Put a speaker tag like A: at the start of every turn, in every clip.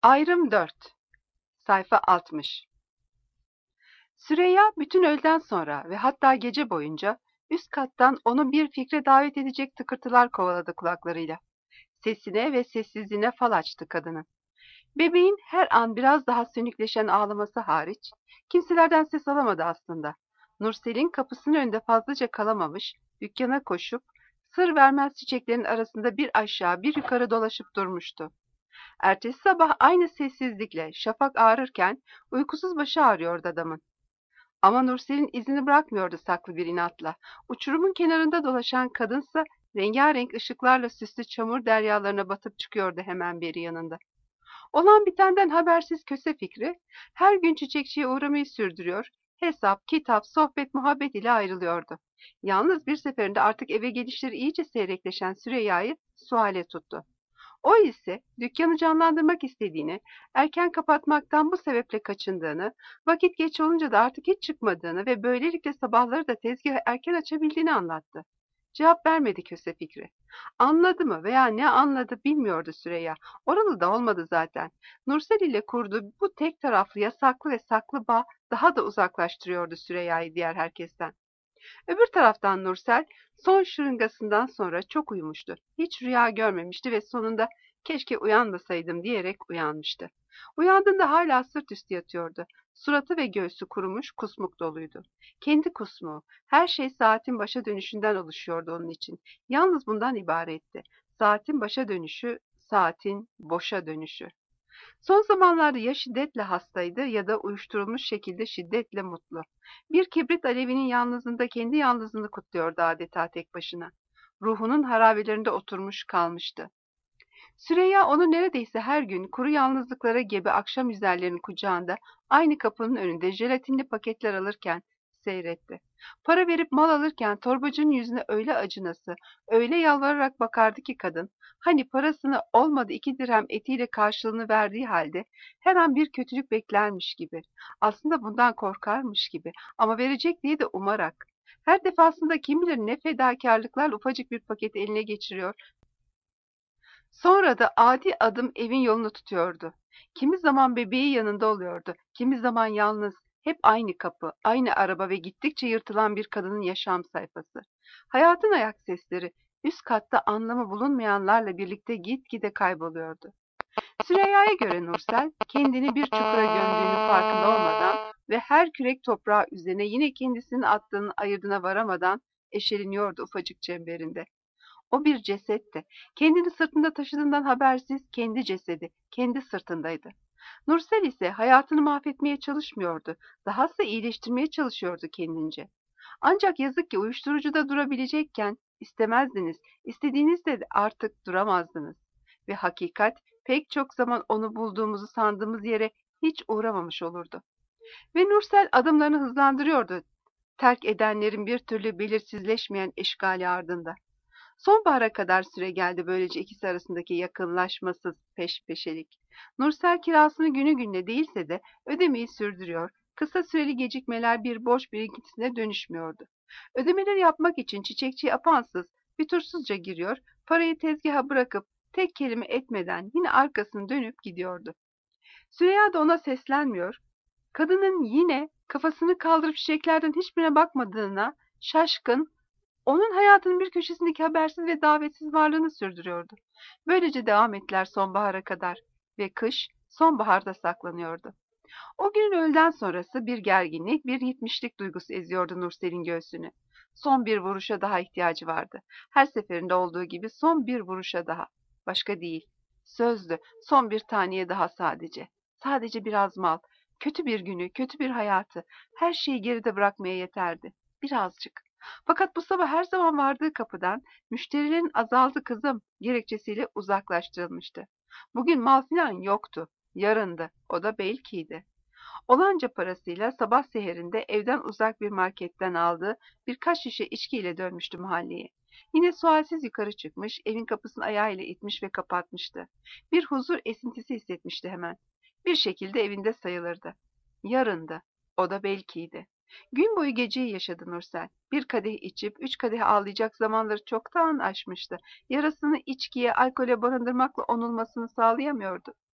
A: Ayrım 4. Sayfa 60. Süreyya bütün öğleden sonra ve hatta gece boyunca üst kattan onu bir fikre davet edecek tıkırtılar kovaladı kulaklarıyla. Sesine ve sessizliğine fal açtı kadının. Bebeğin her an biraz daha sönükleşen ağlaması hariç, kimselerden ses alamadı aslında. Nursel'in kapısının önünde fazlaca kalamamış, dükkana koşup, sır vermez çiçeklerin arasında bir aşağı bir yukarı dolaşıp durmuştu. Ertesi sabah aynı sessizlikle şafak ağarırken uykusuz başı ağrıyordu adamın. Ama Nursel'in izini bırakmıyordu saklı bir inatla. Uçurumun kenarında dolaşan kadınsa rengarenk ışıklarla süslü çamur deryalarına batıp çıkıyordu hemen beri yanında. Olan bitenden habersiz Köse Fikri her gün çiçekçiye uğramayı sürdürüyor, hesap, kitap, sohbet, muhabbet ile ayrılıyordu. Yalnız bir seferinde artık eve gelişleri iyice seyrekleşen Süreyya'yı suale tuttu. O ise dükkanı canlandırmak istediğini, erken kapatmaktan bu sebeple kaçındığını, vakit geç olunca da artık hiç çıkmadığını ve böylelikle sabahları da tezgahı erken açabildiğini anlattı. Cevap vermedi Köse Fikri. Anladı mı veya ne anladı bilmiyordu Süreyya. Oralı da olmadı zaten. Nursel ile kurduğu bu tek taraflı yasaklı ve saklı bağ daha da uzaklaştırıyordu Süreyya'yı diğer herkesten. Öbür taraftan Nursel son şırıngasından sonra çok uyumuştu. Hiç rüya görmemişti ve sonunda keşke uyanmasaydım diyerek uyanmıştı. Uyandığında hala sırt üstü yatıyordu. Suratı ve göğsü kurumuş, kusmuk doluydu. Kendi kusmuğu, her şey saatin başa dönüşünden oluşuyordu onun için. Yalnız bundan ibaretti. Saatin başa dönüşü, saatin boşa dönüşü. Son zamanlarda ya şiddetle hastaydı ya da uyuşturulmuş şekilde şiddetle mutlu. Bir kibrit alevinin yalnızlığında kendi yalnızlığını kutluyordu adeta tek başına. Ruhunun harabelerinde oturmuş kalmıştı. Süreyya onu neredeyse her gün kuru yalnızlıklara gebe akşam üzerlerinin kucağında aynı kapının önünde jelatinli paketler alırken seyretti. Para verip mal alırken torbacının yüzüne öyle acınası, öyle yalvararak bakardı ki kadın, hani parasını olmadı 2 dirhem etiyle karşılığını verdiği halde her an bir kötülük beklermiş gibi, aslında bundan korkarmış gibi ama verecek diye de umarak. Her defasında kim bilir ne fedakarlıklarla ufacık bir paketi eline geçiriyor. Sonra da adi adım evin yolunu tutuyordu. Kimi zaman bebeği yanında oluyordu, kimi zaman yalnız, hep aynı kapı, aynı araba ve gittikçe yırtılan bir kadının yaşam sayfası. Hayatın ayak sesleri üst katta anlamı bulunmayanlarla birlikte gitgide kayboluyordu. Süreyya'ya göre Nursel, kendini bir çukura gömdüğünün farkında olmadan ve her kürek toprağı üzerine yine kendisinin attığının ayırdına varamadan eşeleniyordu ufacık çemberinde. O bir cesetti. Kendini sırtında taşıdığından habersiz kendi cesedi, kendi sırtındaydı. Nursel ise hayatını mahvetmeye çalışmıyordu. Dahası iyileştirmeye çalışıyordu kendince. Ancak yazık ki uyuşturucuda durabilecekken istemezdiniz, istediğinizde de artık duramazdınız. Ve hakikat pek çok zaman onu bulduğumuzu sandığımız yere hiç uğramamış olurdu. Ve Nursel adımlarını hızlandırıyordu terk edenlerin bir türlü belirsizleşmeyen eşkali ardında. Sonbahara kadar süre geldi böylece ikisi arasındaki yakınlaşmasız peşpeşelik. Nursel kirasını günü gününe değilse de ödemeyi sürdürüyor. Kısa süreli gecikmeler bir borç birikintisine dönüşmüyordu. Ödemeleri yapmak için çiçekçiye apansız, fütursuzca giriyor, parayı tezgaha bırakıp tek kelime etmeden yine arkasını dönüp gidiyordu. Süreyya da ona seslenmiyor. Kadının yine kafasını kaldırıp çiçeklerden hiçbirine bakmadığına şaşkın, onun hayatının bir köşesindeki habersiz ve davetsiz varlığını sürdürüyordu. Böylece devam ettiler sonbahara kadar ve kış sonbaharda saklanıyordu. O günün öğleden sonrası bir gerginlik, bir yitmişlik duygusu eziyordu Nursel'in göğsünü. Son bir vuruşa daha ihtiyacı vardı. Her seferinde olduğu gibi son bir vuruşa daha. Başka değil. Sözdü, son bir taneye daha sadece. Sadece biraz mal, kötü bir günü, kötü bir hayatı, her şeyi geride bırakmaya yeterdi. Birazcık. Fakat bu sabah her zaman vardığı kapıdan müşterilerin azaldı kızım gerekçesiyle uzaklaştırılmıştı. Bugün mal filan yoktu. Yarındı. O da belkiydi. Olanca parasıyla sabah seherinde evden uzak bir marketten aldığı birkaç şişe içkiyle dönmüştü mahalleye. Yine sualsiz yukarı çıkmış, evin kapısını ayağıyla itmiş ve kapatmıştı. Bir huzur esintisi hissetmişti hemen. Bir şekilde evinde sayılırdı. Yarındı. O da belkiydi. Gün boyu geceyi yaşadı Nursel. Bir kadeh içip 3 kadeh ağlayacak zamanları çoktan aşmıştı. Yarasını içkiye, alkole barındırmakla onulmasını sağlayamıyordu.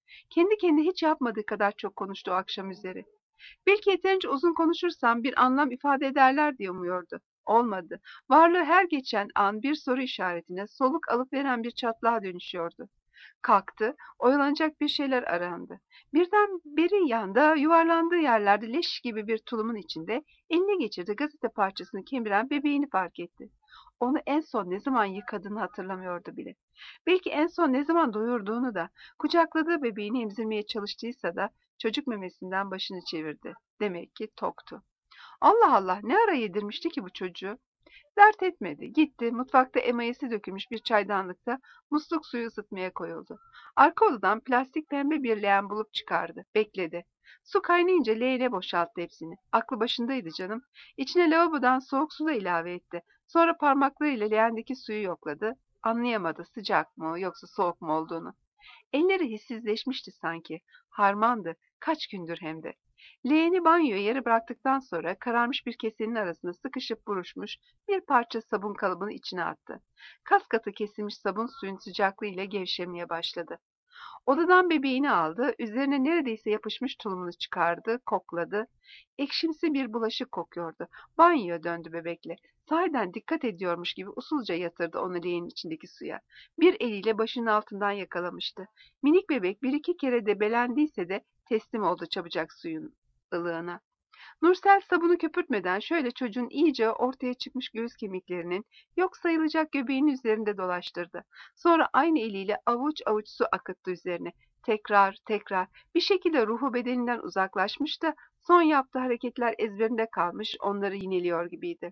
A: Kendi kendine hiç yapmadığı kadar çok konuştu o akşam üzeri. Belki yeterince uzun konuşursam bir anlam ifade ederler diye umuyordu. Olmadı. Varlığı her geçen an bir soru işaretine, soluk alıp veren bir çatlağa dönüşüyordu. Kalktı, oyalanacak bir şeyler arandı. Birden beri yanda, yuvarlandığı yerlerde leş gibi bir tulumun içinde eline geçirdi gazete parçasını kemiren bebeğini fark etti. Onu en son ne zaman yıkadığını hatırlamıyordu bile. Belki en son ne zaman doyurduğunu da, kucakladığı bebeğini emzirmeye çalıştıysa da çocuk memesinden başını çevirdi. Demek ki toktu. Allah Allah, ne ara yedirmişti ki bu çocuğu? Dert etmedi. Gitti. Mutfakta emayesi dökülmüş bir çaydanlıkta musluk suyu ısıtmaya koyuldu. Arka odadan plastik pembe bir leğen bulup çıkardı. Bekledi. Su kaynayınca leğene boşalttı hepsini. Aklı başındaydı canım. İçine lavabodan soğuk su da ilave etti. Sonra parmaklarıyla leğendeki suyu yokladı. Anlayamadı sıcak mı yoksa soğuk mu olduğunu. Elleri hissizleşmişti sanki. Harmandı. Kaç gündür hem de. Leğeni banyoya yere bıraktıktan sonra kararmış bir kesenin arasına sıkışıp buruşmuş bir parça sabun kalıbını içine attı. Kas katı kesilmiş sabun suyun sıcaklığı ile gevşemeye başladı. Odadan bebeğini aldı, üzerine neredeyse yapışmış tulumunu çıkardı, kokladı. Ekşimsi bir bulaşık kokuyordu. Banyoya döndü bebekle. Sahiden dikkat ediyormuş gibi usulca yatırdı onu leğenin içindeki suya. Bir eliyle başının altından yakalamıştı. Minik bebek bir iki kere debelendiyse de teslim oldu çabucak suyun ılığına. Nursel sabunu köpürtmeden şöyle çocuğun iyice ortaya çıkmış göğüs kemiklerinin yok sayılacak göbeğinin üzerinde dolaştırdı. Sonra aynı eliyle avuç avuç su akıttı üzerine. Tekrar tekrar bir şekilde ruhu bedeninden uzaklaşmış da son yaptığı hareketler ezberinde kalmış onları yineliyor gibiydi.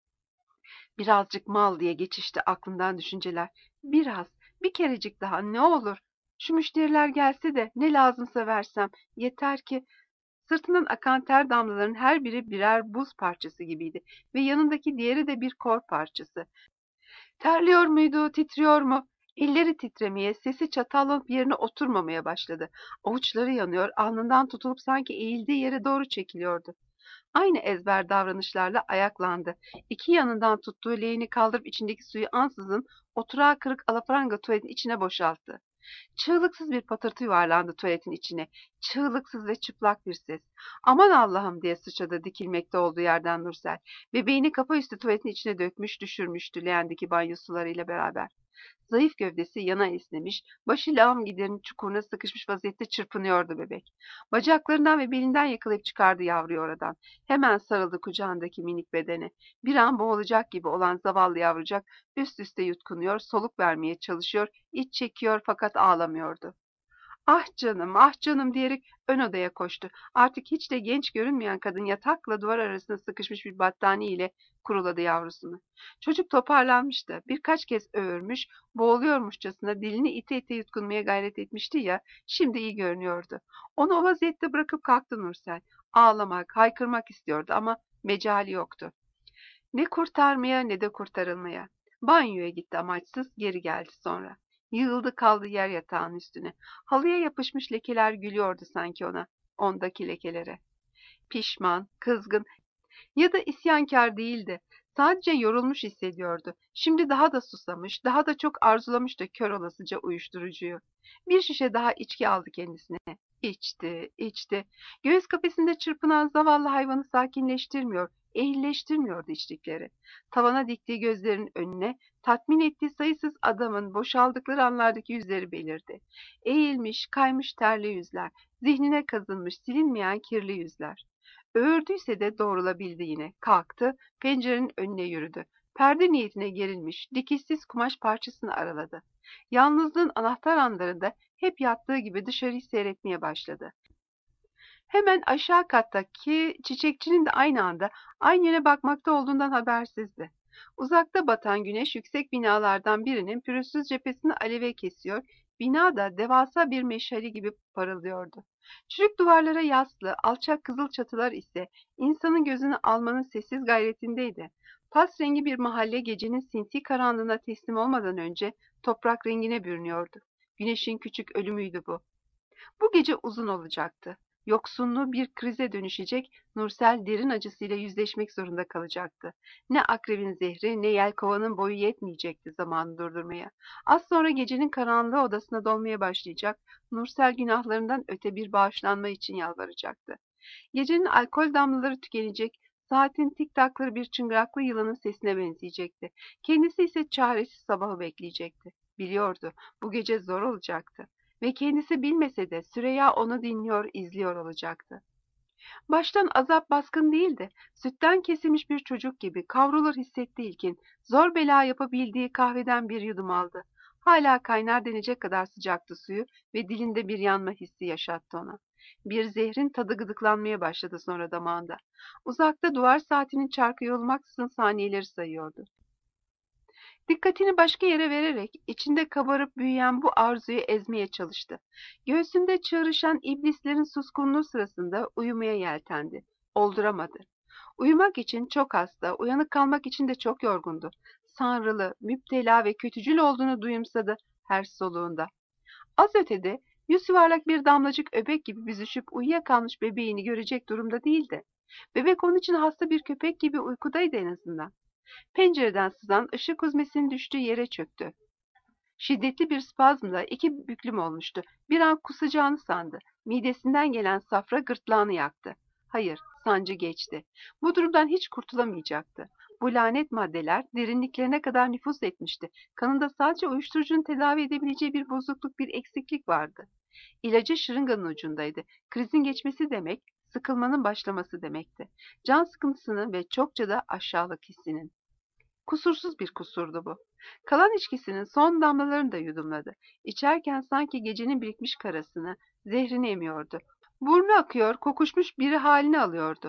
A: Birazcık mal diye geçişti aklından düşünceler. Biraz, bir kerecik daha ne olur. Şu müşteriler gelse de ne lazımsa versem. Yeter ki sırtından akan ter damlalarının her biri birer buz parçası gibiydi ve yanındaki diğeri de bir kor parçası. Terliyor muydu, titriyor mu? Elleri titremeye, sesi çatallanıp yerine oturmamaya başladı. Avuçları yanıyor, alnından tutulup sanki eğildiği yere doğru çekiliyordu. Aynı ezber davranışlarla ayaklandı. İki yanından tuttuğu leğeni kaldırıp içindeki suyu ansızın oturağı kırık alafranga tuvaletin içine boşalttı. Çığlıksız bir patırtı yuvarlandı tuvaletin içine. Çığlıksız ve çıplak bir ses. Aman Allah'ım diye sıçradı dikilmekte olduğu yerden Nursel. Bebeğini kafa üstü tuvaletin içine dökmüş düşürmüştü leğendeki banyo sularıyla beraber. Zayıf gövdesi yana esnemiş, başı lağım giderinin çukuruna sıkışmış vaziyette çırpınıyordu bebek. Bacaklarından ve belinden yakalayıp çıkardı yavruyu oradan. Hemen sarıldı kucağındaki minik bedene. Bir an boğulacak gibi olan zavallı yavrucak üst üste yutkunuyor, soluk vermeye çalışıyor, iç çekiyor fakat ağlamıyordu. Ah canım, ah canım diyerek ön odaya koştu. Artık hiç de genç görünmeyen kadın yatakla duvar arasında sıkışmış bir battaniye ile kuruladı yavrusunu. Çocuk toparlanmıştı. Birkaç kez öğürmüş, boğuluyormuşçasına dilini ite ite yutkunmaya gayret etmişti ya, şimdi iyi görünüyordu. Onu o vaziyette bırakıp kalktı Nursel. Ağlamak, haykırmak istiyordu ama mecali yoktu. Ne kurtarmaya ne de kurtarılmaya. Banyoya gitti amaçsız, geri geldi sonra. Yığıldı kaldı yer yatağın üstüne. Halıya yapışmış lekeler gülüyordu sanki ona, ondaki lekelere. Pişman, kızgın ya da isyankar değildi. Sadece yorulmuş hissediyordu. Şimdi daha da susamış, daha da çok arzulamıştı kör olasıca uyuşturucuyu. Bir şişe daha içki aldı kendisine. İçti, içti. Göğüs kafesinde çırpınan zavallı hayvanı sakinleştirmiyor, ehlileştirmiyordu içtikleri. Tavana diktiği gözlerin önüne, tatmin ettiği sayısız adamın boşaldıkları anlardaki yüzleri belirdi. Eğilmiş, kaymış terli yüzler, zihnine kazınmış, silinmeyen kirli yüzler. Öğürdüyse de doğrulabildi yine. Kalktı, pencerenin önüne yürüdü. Perde niyetine gerilmiş, dikişsiz kumaş parçasını araladı. Yalnızlığın anahtar anlarında hep yattığı gibi dışarıyı seyretmeye başladı. Hemen aşağı kattaki çiçekçinin de aynı anda aynı yöne bakmakta olduğundan habersizdi. Uzakta batan güneş yüksek binalardan birinin pürüzsüz cephesini aleve kesiyor, bina da devasa bir meşale gibi parıldıyordu. Çürük duvarlara yaslı, alçak kızıl çatılar ise insanın gözünü almanın sessiz gayretindeydi. Pas rengi bir mahalle gecenin sinsi karanlığına teslim olmadan önce toprak rengine bürünüyordu. Güneşin küçük ölümüydü bu. Bu gece uzun olacaktı. Yoksunluğu bir krize dönüşecek, Nursel derin acısıyla yüzleşmek zorunda kalacaktı. Ne akrebin zehri ne yelkovanın boyu yetmeyecekti zamanı durdurmaya. Az sonra gecenin karanlığı odasına dolmaya başlayacak, Nursel günahlarından öte bir bağışlanma için yalvaracaktı. Gecenin alkol damlaları tükenecek, saatin tik takları bir çıngıraklı yılanın sesine benzeyecekti. Kendisi ise çaresiz sabahı bekleyecekti. Biliyordu, bu gece zor olacaktı. Ve kendisi bilmese de Süreyya onu dinliyor, izliyor olacaktı. Baştan azap baskın değildi. Sütten kesilmiş bir çocuk gibi kavrulur hissetti ilkin. Zor bela yapabildiği kahveden bir yudum aldı. Hala kaynar denecek kadar sıcaktı suyu ve dilinde bir yanma hissi yaşattı ona. Bir zehrin tadı gıdıklanmaya başladı sonra damağında. Uzakta duvar saatinin çarkı yorulmaksızın saniyeleri sayıyordu. Dikkatini başka yere vererek içinde kabarıp büyüyen bu arzuyu ezmeye çalıştı. Göğsünde çağrışan iblislerin suskunluğu sırasında uyumaya yeltendi. Olduramadı. Uyumak için çok hasta, uyanık kalmak için de çok yorgundu. Sanrılı, müptela ve kötücül olduğunu duyumsadı her soluğunda. Az ötede yüz yuvarlak bir damlacık öbek gibi büzüşüp uyuyakalmış bebeğini görecek durumda değildi. Bebek onun için hasta bir köpek gibi uykudaydı en azından. Pencereden sızan ışık huzmesinin düştüğü yere çöktü. Şiddetli bir spazmla iki büklüm olmuştu. Bir an kusacağını sandı. Midesinden gelen safra gırtlağını yaktı. Hayır, sancı geçti. Bu durumdan hiç kurtulamayacaktı. Bu lanet maddeler derinliklerine kadar nüfuz etmişti. Kanında sadece uyuşturucunun tedavi edebileceği bir bozukluk, bir eksiklik vardı. İlacı şırınganın ucundaydı. Krizin geçmesi demek, sıkılmanın başlaması demekti. Can sıkıntısının ve çokça da aşağılık hissinin. Kusursuz bir kusurdu bu. Kalan içkisinin son damlalarını da yudumladı. İçerken sanki gecenin birikmiş karasını, zehrini emiyordu. Burnu akıyor, kokuşmuş biri halini alıyordu.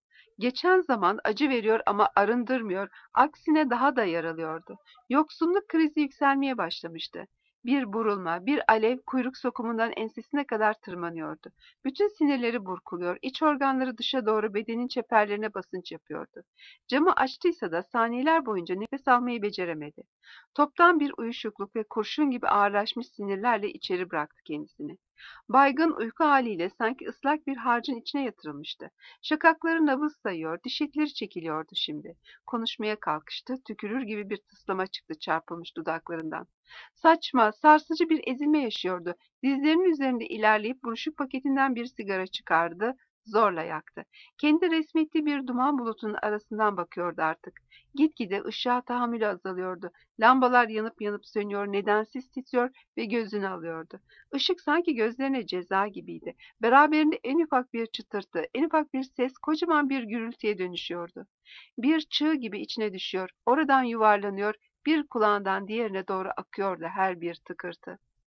A: Geçen zaman acı veriyor ama arındırmıyor, aksine daha da yaralıyordu. Yoksunluk krizi yükselmeye başlamıştı. Bir burulma, bir alev kuyruk sokumundan ensesine kadar tırmanıyordu. Bütün sinirleri burkuluyor, iç organları dışa doğru bedenin çeperlerine basınç yapıyordu. Camı açtıysa da saniyeler boyunca nefes almayı beceremedi. Toptan bir uyuşukluk ve kurşun gibi ağırlaşmış sinirlerle içeri bıraktı kendisini. Baygın uyku haliyle sanki ıslak bir harcın içine yatırılmıştı. Şakakları nabız sayıyor, diş etleri çekiliyordu şimdi. Konuşmaya kalkıştı, tükürür gibi bir tıslama çıktı çarpılmış dudaklarından. Saçma, sarsıcı bir ezilme yaşıyordu. Dizlerinin üzerinde ilerleyip buruşuk paketinden bir sigara çıkardı, zorla yaktı. Kendi resmettiği bir duman bulutunun arasından bakıyordu artık. Gitgide ışığa tahammülü azalıyordu. Lambalar yanıp yanıp sönüyor, nedensiz titriyor ve gözünü alıyordu. Işık sanki gözlerine ceza gibiydi. Beraberinde en ufak bir çıtırtı, en ufak bir ses kocaman bir gürültüye dönüşüyordu. Bir çığ gibi içine düşüyor, oradan yuvarlanıyor, bir kulağından diğerine doğru akıyordu her bir tıkırtı.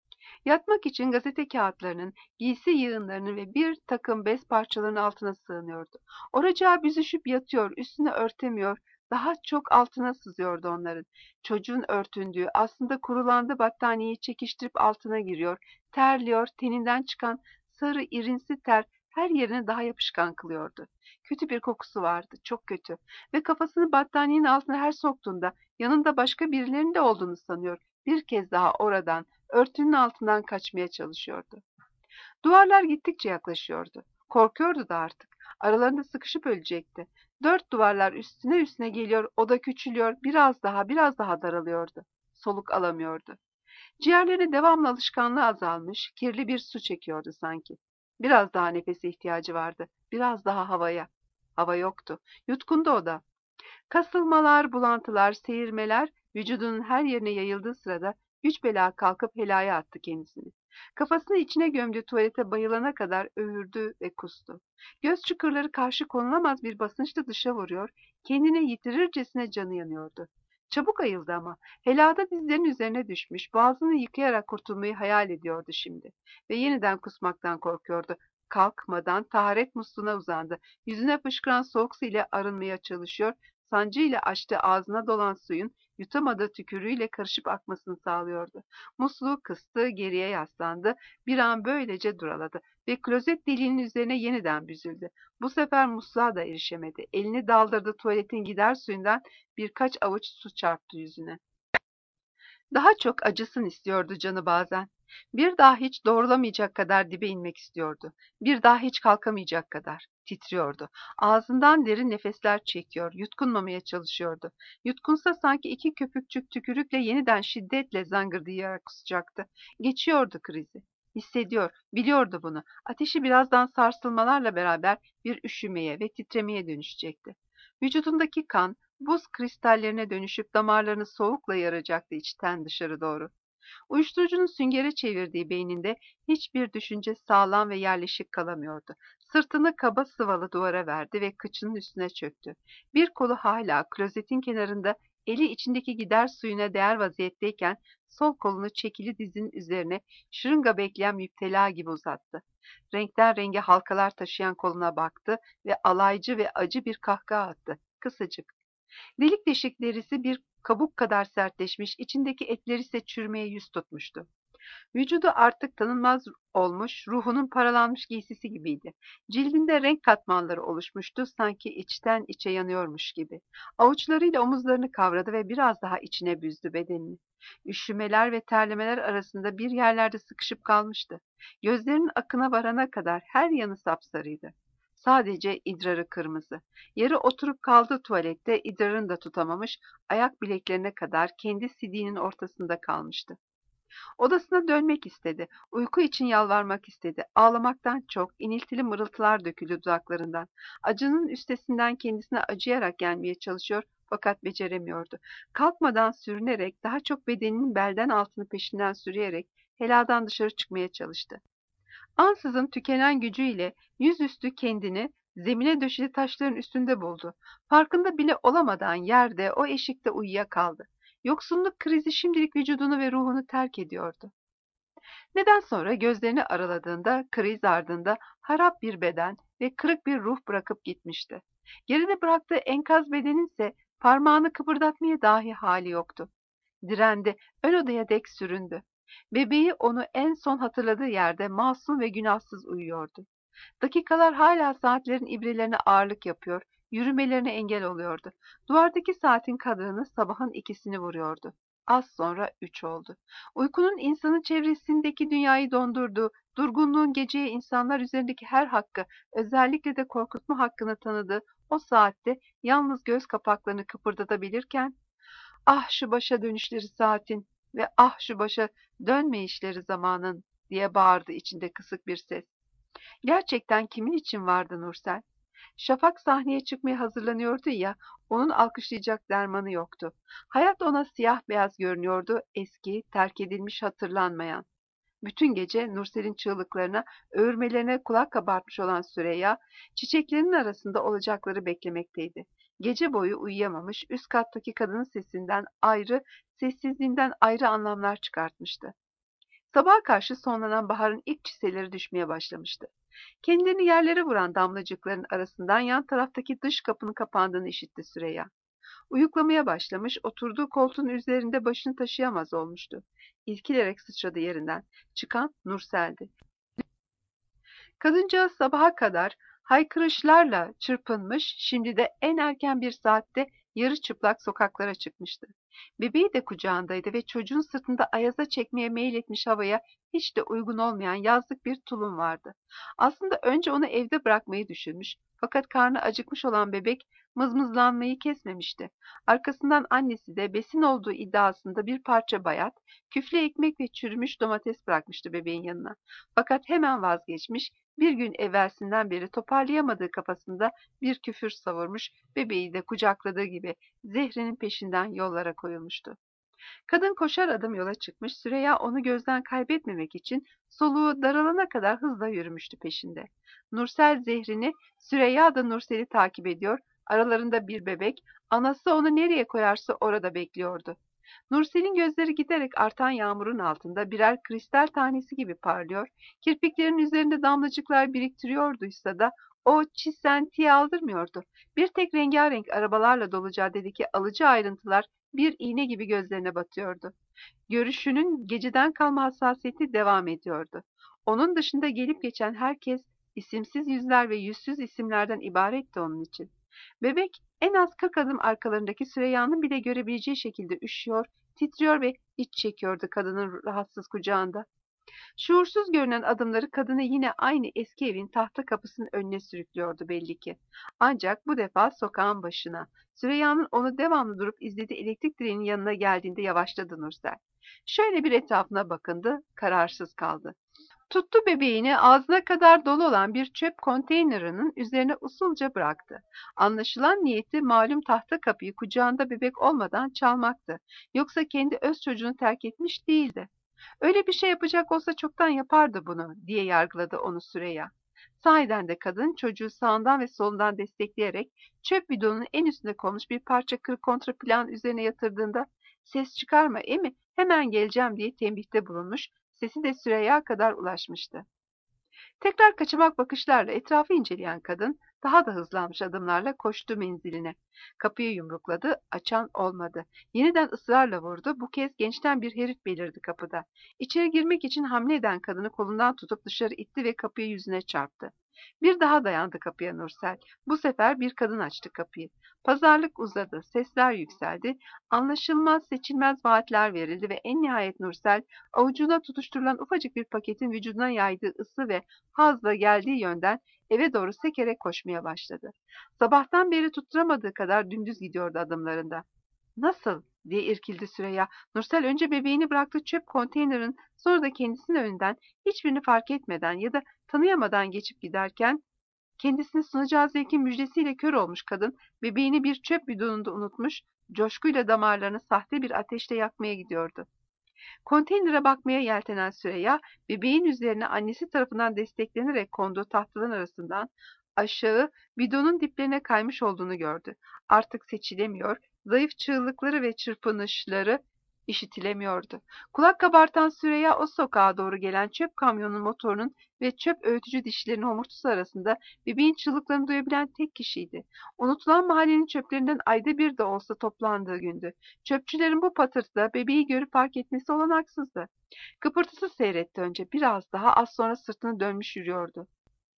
A: Yatmak için gazete kağıtlarının, giysi yığınlarının ve bir takım bez parçalarının altına sığınıyordu. Oracağa büzüşüp yatıyor, üstünü örtemiyor, daha çok altına sızıyordu onların. Çocuğun örtündüğü, aslında kurulandığı battaniyeyi çekiştirip altına giriyor, terliyor, teninden çıkan sarı irinsi ter her yerini daha yapışkan kılıyordu. Kötü bir kokusu vardı, çok kötü. Ve kafasını battaniyenin altına her soktuğunda yanında başka birilerinin de olduğunu sanıyor. Bir kez daha oradan, örtünün altından kaçmaya çalışıyordu. Duvarlar gittikçe yaklaşıyordu. Korkuyordu da artık. Aralarında sıkışıp ölecekti. Dört duvarlar üstüne üstüne geliyor, oda küçülüyor, biraz daha daralıyordu. Soluk alamıyordu. Ciğerlerine devamlı alışkanlığı azalmış, kirli bir su çekiyordu sanki. Biraz daha nefese ihtiyacı vardı, biraz daha havaya. Hava yoktu. Yutkundu o da. Kasılmalar, bulantılar, seyirmeler vücudunun her yerine yayıldığı sırada güç bela kalkıp helaya attı kendisini. Kafasını içine gömdüğü tuvalete bayılana kadar övürdü ve kustu. Göz çukurları karşı konulamaz bir basınçla dışa vuruyor, kendini yitirircesine canı yanıyordu. Çabuk ayıldı ama. Helada dizlerinin üzerine düşmüş, boğazını yıkayarak kurtulmayı hayal ediyordu şimdi. Ve yeniden kusmaktan korkuyordu. Kalkmadan taharet musluğuna uzandı. Yüzüne fışkıran soğuk su ile arınmaya çalışıyor, sancıyla açtığı ağzına dolan suyun yutamadığı tükürüğüyle karışıp akmasını sağlıyordu. Musluğu kıstı, geriye yaslandı, bir an böylece duraladı ve klozet deliğinin üzerine yeniden büzüldü. Bu sefer musluğa da erişemedi. Elini daldırdı, tuvaletin gider suyundan birkaç avuç su çarptı yüzüne. Daha çok acısın istiyordu canı bazen. Bir daha hiç doğrulamayacak kadar dibe inmek istiyordu. Bir daha hiç kalkamayacak kadar. Titriyordu. Ağzından derin nefesler çekiyor, yutkunmamaya çalışıyordu. Yutkunsa sanki iki köpükçük tükürükle yeniden şiddetle zangırdayarak kusacaktı. Geçiyordu krizi. Hissediyor, biliyordu bunu. Ateşi birazdan sarsılmalarla beraber bir üşümeye ve titremeye dönüşecekti. Vücudundaki kan buz kristallerine dönüşüp damarlarını soğukla yaracaktı içten dışarı doğru. Uyuşturucunun süngere çevirdiği beyninde hiçbir düşünce sağlam ve yerleşik kalamıyordu. Sırtını kaba sıvalı duvara verdi ve kıçının üstüne çöktü. Bir kolu hala klozetin kenarında, eli içindeki gider suyuna değer vaziyetteyken sol kolunu çekili dizinin üzerine şırınga bekleyen müptela gibi uzattı. Renkten renge halkalar taşıyan koluna baktı ve alaycı ve acı bir kahkaha attı. Kısacık. Delik deşik derisi bir kabuk kadar sertleşmiş, içindeki etler ise çürümeye yüz tutmuştu. Vücudu artık tanınmaz olmuş, ruhunun paralanmış giysisi gibiydi. Cildinde renk katmanları oluşmuştu, sanki içten içe yanıyormuş gibi. Avuçlarıyla omuzlarını kavradı ve biraz daha içine büzdü bedenini. Üşümeler ve terlemeler arasında bir yerlerde sıkışıp kalmıştı. Gözlerinin akına varana kadar her yanı sapsarıydı. Sadece idrarı kırmızı. Yarı oturup kaldığı tuvalette idrarını da tutamamış, ayak bileklerine kadar kendi sidiğinin ortasında kalmıştı. Odasına dönmek istedi. Uyku için yalvarmak istedi. Ağlamaktan çok iniltili mırıltılar döküldü dudaklarından. Acının üstesinden kendisine acıyarak gelmeye çalışıyor fakat beceremiyordu. Kalkmadan sürünerek, daha çok bedeninin belden altını peşinden sürüyerek heladan dışarı çıkmaya çalıştı. Ansızın tükenen gücüyle yüzüstü kendini zemine döşeli taşların üstünde buldu. Farkında bile olamadan yerde, o eşikte uyuyakaldı. Yoksunluk krizi şimdilik vücudunu ve ruhunu terk ediyordu. Neden sonra gözlerini araladığında kriz ardında harap bir beden ve kırık bir ruh bırakıp gitmişti. Geride bıraktığı enkaz bedeninse parmağını kıpırdatmaya dahi hali yoktu. Direndi, ön odaya dek süründü. Bebeği onu en son hatırladığı yerde masum ve günahsız uyuyordu. Dakikalar hala saatlerin ibrelerine ağırlık yapıyor, yürümelerine engel oluyordu. Duvardaki saatin kadranı sabahın ikisini vuruyordu. Az sonra 3 oldu. Uykunun insanın çevresindeki dünyayı dondurduğu, durgunluğun geceye insanlar üzerindeki her hakkı, özellikle de korkutma hakkını tanıdığı o saatte yalnız göz kapaklarını kıpırdatabilirken, "Ah şu başa dönüşleri saatin ve ah şu başa dönmeyişleri zamanın!" diye bağırdı içinde kısık bir ses. Gerçekten kimin için vardı Nursel? Şafak sahneye çıkmaya hazırlanıyordu ya, onun alkışlayacak dermanı yoktu. Hayat ona siyah beyaz görünüyordu, eski, terk edilmiş, hatırlanmayan. Bütün gece Nursel'in çığlıklarına, öğürmelerine kulak kabartmış olan Süreyya, çiçeklerin arasında olacakları beklemekteydi. Gece boyu uyuyamamış, üst kattaki kadının sesinden ayrı, sessizliğinden ayrı anlamlar çıkartmıştı. Sabaha karşı sonlanan baharın ilk çiseleri düşmeye başlamıştı. Kendilerini yerlere vuran damlacıkların arasından yan taraftaki dış kapının kapandığını işitti Süreyya. Uyuklamaya başlamış, oturduğu koltuğun üzerinde başını taşıyamaz olmuştu. İrkilerek sıçradı yerinden. Çıkan Nursel'di. Kadıncağız sabaha kadar haykırışlarla çırpınmış, şimdi de en erken bir saatte yarı çıplak sokaklara çıkmıştı. Bebeği de kucağındaydı ve çocuğun sırtında ayaza çekmeye meyletmiş havaya hiç de uygun olmayan yazlık bir tulum vardı. Aslında önce onu evde bırakmayı düşünmüş, fakat karnı acıkmış olan bebek mızmızlanmayı kesmemişti. Arkasından annesi de besin olduğu iddiasında bir parça bayat, küflü ekmek ve çürümüş domates bırakmıştı bebeğin yanına. Fakat hemen vazgeçmiş, bir gün evvelsinden beri toparlayamadığı kafasında bir küfür savurmuş, bebeği de kucakladığı gibi Zehre'nin peşinden yollara koyulmuştu. Kadın koşar adım yola çıkmış, Süreyya onu gözden kaybetmemek için soluğu daralana kadar hızla yürümüştü peşinde. Nursel Zehrin'i, Süreyya da Nursel'i takip ediyor, aralarında bir bebek, anası onu nereye koyarsa orada bekliyordu. Nursel'in gözleri giderek artan yağmurun altında birer kristal tanesi gibi parlıyor, kirpiklerinin üzerinde damlacıklar biriktiriyorduysa da o çisentiyi aldırmıyordu. Bir tek rengarenk arabalarla dolu caddedeki alıcı ayrıntılar bir iğne gibi gözlerine batıyordu. Görüşünün geceden kalma hassasiyeti devam ediyordu. Onun dışında gelip geçen herkes isimsiz yüzler ve yüzsüz isimlerden ibaretti onun için. Bebek en az 40 adım arkalarındaki Süreyya'nın bile görebileceği şekilde üşüyor, titriyor ve iç çekiyordu kadının rahatsız kucağında. Şuursuz görünen adımları kadını yine aynı eski evin tahta kapısının önüne sürüklüyordu belli ki. Ancak bu defa sokağın başına. Süreyya'nın onu devamlı durup izlediği elektrik direğinin yanına geldiğinde yavaşladı Nursel. Şöyle bir etrafına bakındı, kararsız kaldı. Tuttu bebeğini ağzına kadar dolu olan bir çöp konteynerinin üzerine usulca bıraktı. Anlaşılan niyeti malum tahta kapıyı kucağında bebek olmadan çalmaktı. Yoksa kendi öz çocuğunu terk etmiş değildi. Öyle bir şey yapacak olsa çoktan yapardı bunu diye yargıladı onu Süreyya. Sahiden de kadın çocuğu sağından ve solundan destekleyerek çöp bidonunun en üstüne konmuş bir parça kırık kontraplan üzerine yatırdığında ses çıkarma Emi hemen geleceğim diye tembihte bulunmuş, sesi de Süreyya kadar ulaşmıştı. Tekrar kaçamak bakışlarla etrafı inceleyen kadın daha da hızlanmış adımlarla koştu menziline. Kapıyı yumrukladı, açan olmadı. Yeniden ısrarla vurdu. Bu kez gençten bir herif belirdi kapıda. İçeri girmek için hamle eden kadını kolundan tutup dışarı itti ve kapıyı yüzüne çarptı. Bir daha dayandı kapıya Nursel. Bu sefer bir kadın açtı kapıyı. Pazarlık uzadı, sesler yükseldi, anlaşılmaz seçilmez vaatler verildi ve en nihayet Nursel avucuna tutuşturulan ufacık bir paketin vücuduna yaydığı ısı ve hazla geldiği yönden eve doğru sekerek koşmaya başladı. Sabahtan beri tutturamadığı kadar dümdüz gidiyordu adımlarında. Nasıl? Diye irkildi Süreyya. Nursel önce bebeğini bıraktığı çöp konteynerin, sonra da kendisinin önünden hiçbirini fark etmeden ya da tanıyamadan geçip giderken kendisini sunacağı zevkin müjdesiyle kör olmuş kadın bebeğini bir çöp bidonunda unutmuş, coşkuyla damarlarını sahte bir ateşle yakmaya gidiyordu. Konteynere bakmaya yeltenen Süreyya, bebeğin üzerine annesi tarafından desteklenerek konduğu tahtaların arasından aşağı bidonun diplerine kaymış olduğunu gördü. Artık seçilemiyor, zayıf çığlıkları ve çırpınışları işitilemiyordu. Kulak kabartan Süreyya o sokağa doğru gelen çöp kamyonunun motorunun ve çöp öğütücü dişlerinin homurtusu arasında bebeğin çığlıklarını duyabilen tek kişiydi. Unutulan mahallenin çöplerinden ayda bir de olsa toplandığı gündü. Çöpçülerin bu patırtıda bebeği görüp fark etmesi olanaksızdı. Kıpırtısız seyretti önce, biraz daha az sonra sırtını dönmüş yürüyordu.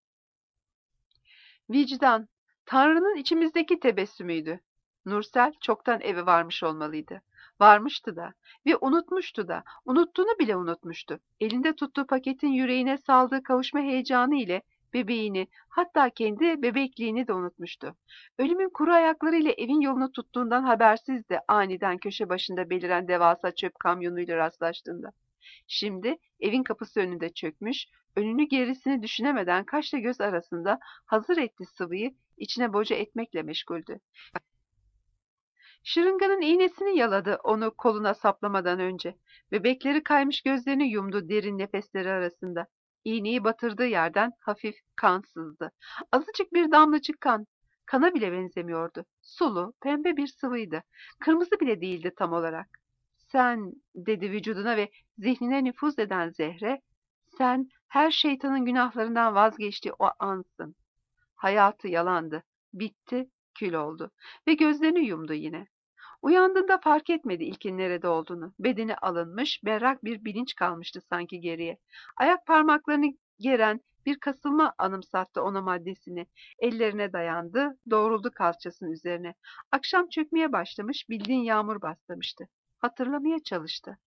A: Vicdan, Tanrı'nın içimizdeki tebessümüydü. Nursel çoktan eve varmış olmalıydı. Varmıştı da ve unutmuştu da, unuttuğunu bile unutmuştu. Elinde tuttuğu paketin yüreğine saldığı kavuşma heyecanı ile bebeğini, hatta kendi bebekliğini de unutmuştu. Ölümün kuru ayaklarıyla evin yolunu tuttuğundan habersizdi aniden köşe başında beliren devasa çöp kamyonuyla rastlaştığında. Şimdi evin kapısı önünde çökmüş, önünü gerisini düşünemeden kaşla göz arasında hazır ettiği sıvıyı içine boca etmekle meşguldü. Şırınganın iğnesini yaladı onu koluna saplamadan önce. Bebekleri kaymış gözlerini yumdu derin nefesleri arasında. İğneyi batırdığı yerden hafif kan sızdı. Azıcık bir damlacık kan. Kana bile benzemiyordu. Sulu, pembe bir sıvıydı. Kırmızı bile değildi tam olarak. Sen, dedi vücuduna ve zihnine nüfuz eden zehre, sen her şeytanın günahlarından vazgeçtiği o ansın. Hayatı yalandı. Bitti, kül oldu. Ve gözlerini yumdu yine. Uyandığında fark etmedi ilkin nerede olduğunu. Bedeni alınmış, berrak bir bilinç kalmıştı sanki geriye. Ayak parmaklarını geren bir kasılma anımsattı ona maddesini. Ellerine dayandı, doğruldu kalçasının üzerine. Akşam çökmeye başlamış, bildiğin yağmur bastırmıştı. Hatırlamaya çalıştı.